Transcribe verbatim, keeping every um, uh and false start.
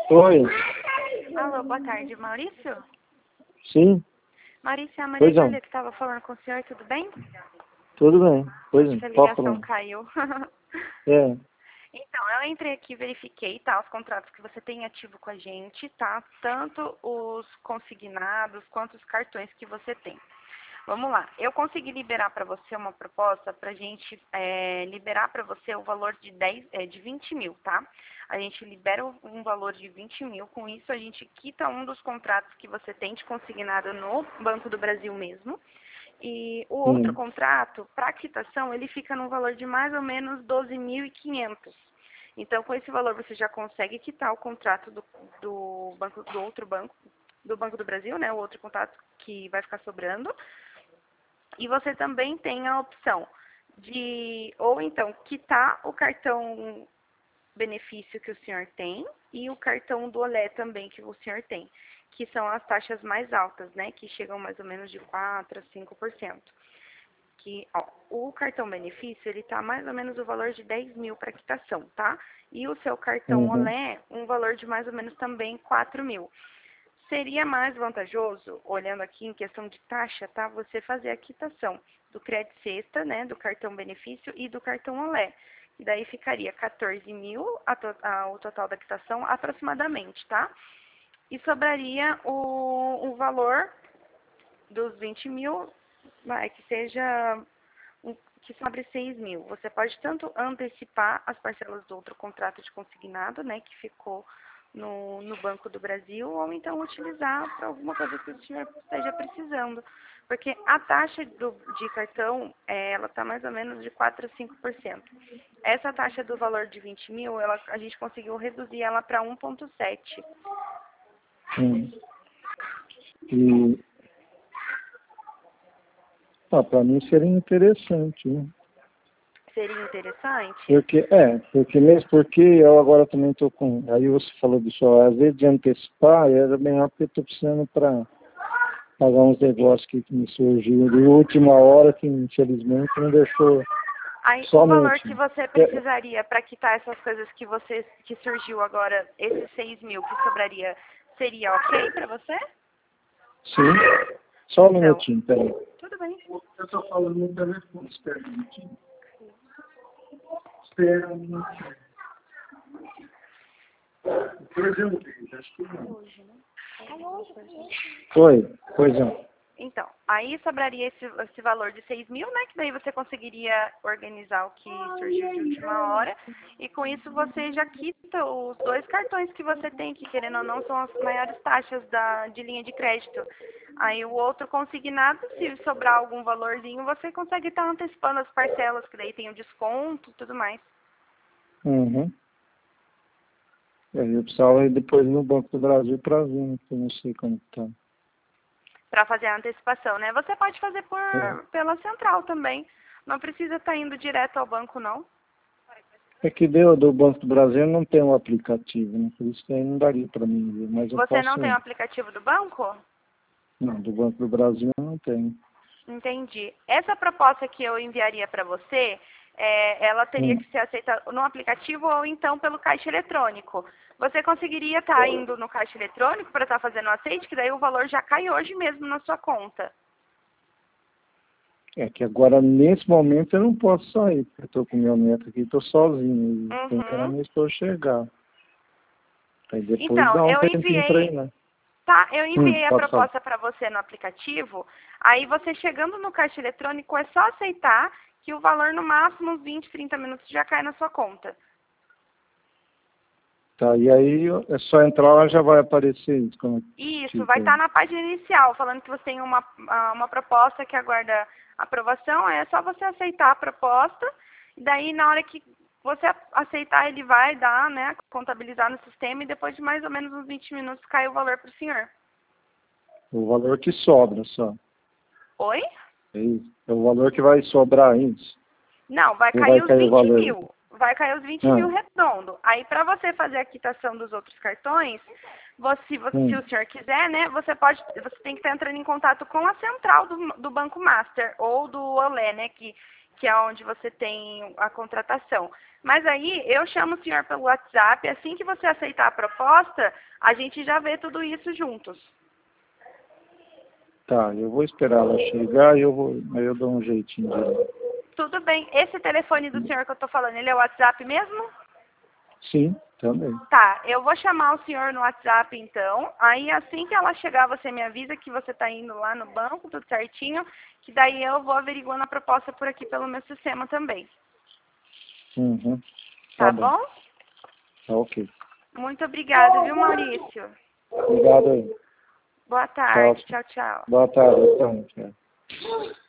Oi. Alô, boa tarde, Maurício? Sim, Maurício, a Maria Pois não. Júlia que estava falando com o senhor, tudo bem? tudo bem. Pois Acho não, que a pode ligação falar. caiu. É, Então, eu entrei aqui e verifiquei, tá, os contratos que você tem ativo com a gente, tá? Tanto os consignados quanto os cartões que você tem. Vamos lá, eu consegui liberar para você uma proposta para a gente é, liberar para você o valor de, dez, é, de vinte mil, tá? A gente libera um valor de vinte mil, com isso a gente quita um dos contratos que você tem de consignado no Banco do Brasil mesmo. E o outro hum, contrato, para quitação, ele fica no valor de mais ou menos doze mil e quinhentos. Então, com esse valor, você já consegue quitar o contrato do, do, banco, do outro banco, do Banco do Brasil, né? O outro contrato que vai ficar sobrando. E você também tem a opção de, ou então, quitar o cartão benefício que o senhor tem e o cartão do Olé também que o senhor tem, que são as taxas mais altas, né? Que chegam mais ou menos de quatro a cinco por cento. Que, ó, o cartão benefício, ele tá mais ou menos o valor de dez mil para quitação, tá? E o seu cartão uhum. Olé, um valor de mais ou menos também quatro mil. Seria mais vantajoso, olhando aqui em questão de taxa, tá? Você fazer a quitação do crédito sexta, né? Do cartão benefício e do cartão Olé. E daí ficaria quatorze mil a to a, o total da quitação aproximadamente, tá? E sobraria o, o valor dos vinte mil, vai, que seja, um, que sobre seis mil. Você pode tanto antecipar as parcelas do outro contrato de consignado, né? Que ficou no, no Banco do Brasil, ou então utilizar para alguma coisa que o senhor esteja precisando. Porque a taxa do, de cartão, é, ela está mais ou menos de quatro a cinco por cento. Essa taxa do valor de vinte mil, ela, a gente conseguiu reduzir ela para um vírgula sete. Hum. E, ah, para mim seria interessante, né? Seria interessante? Porque, é, porque mesmo porque eu agora também estou com. Aí você falou disso, ó, às vezes de antecipar, era melhor porque eu estou precisando para pagar uns negócios que, que me surgiu de última hora, que infelizmente não deixou Aí, o valor somente. que você É, precisaria para quitar essas coisas que você que surgiu agora, esses seis mil que sobraria, seria ok para você? sim, só um Então, minutinho, peraí. tudo bem. Eu estou falando no telefone, espera um minutinho. Espera um minutinho. Depois eu vejo, acho que não. Hoje, né? Foi, pois não. Então, aí sobraria esse, esse valor de seis mil, né? Que daí você conseguiria organizar o que surgiu de última hora. E com isso você já quita os dois cartões que você tem, que querendo ou não são as maiores taxas da, de linha de crédito. Aí o outro consignado, se sobrar algum valorzinho, você consegue estar antecipando as parcelas, que daí tem o desconto e tudo mais. Uhum. Eu precisava ir depois no Banco do Brasil para ver, né, que eu não sei como está. Para fazer a antecipação, né? Você pode fazer por, É. pela central também. Não precisa estar indo direto ao banco, não. É que deu do Banco do Brasil não tem um aplicativo, né? Por isso que aí não daria para mim ver, mas eu Você não posso tem o ir. aplicativo do banco? Não, do Banco do Brasil não tem. Entendi. Essa proposta que eu enviaria para você, é, ela teria Hum. que ser aceita no aplicativo ou então pelo caixa eletrônico. Você conseguiria estar indo no caixa eletrônico para estar fazendo o aceite, que daí o valor já cai hoje mesmo na sua conta. É que agora, nesse momento, eu não posso sair, porque eu estou com meu neto aqui, estou sozinho, e tem que esperar Uhum. minha esposa chegar. Aí depois Então, dá um eu tempinho para ir, enviei, né? tá? Eu Hum, enviei a pode falar. proposta para você no aplicativo. Aí você chegando no caixa eletrônico é só aceitar que o valor no máximo uns vinte, trinta minutos já cai na sua conta. Tá, e aí é só entrar lá, já vai aparecer isso, como Isso, vai tipo, estar na página inicial, falando que você tem uma, ah, uma proposta que aguarda aprovação. Aí é só você aceitar a proposta. E daí, na hora que você aceitar, ele vai dar, né, contabilizar no sistema. E depois de mais ou menos uns vinte minutos, cai o valor para o senhor. o valor que sobra só. Oi? É isso. É o valor que vai sobrar isso. Não, vai Ou vai cair os cair o vinte valor? mil. Vai cair os vinte Ah, mil redondo. Aí, para você fazer a quitação dos outros cartões, você, se você- se hum, o senhor quiser, né, você pode, você tem que estar entrando em contato com a central do, do Banco Master ou do Olé, né, que, que é onde você tem a contratação. Mas aí eu chamo o senhor pelo WhatsApp, assim que você aceitar a proposta, a gente já vê tudo isso juntos. Tá, eu vou esperar ela chegar e eu vou, aí eu dou um jeitinho dela. Tudo bem. Esse telefone do senhor que eu tô falando, ele é o WhatsApp mesmo? Sim, também. Tá, eu vou chamar o senhor no WhatsApp então. Aí assim que ela chegar, você me avisa que você tá indo lá no banco, tudo certinho, que daí eu vou averiguando a proposta por aqui pelo meu sistema também. Uhum. Tá, Tá bom? bom. Tá ok. Muito obrigada, viu, Maurício? Obrigado aí. Boa tarde. Tchau, tchau. Boa tarde, então. Tchau.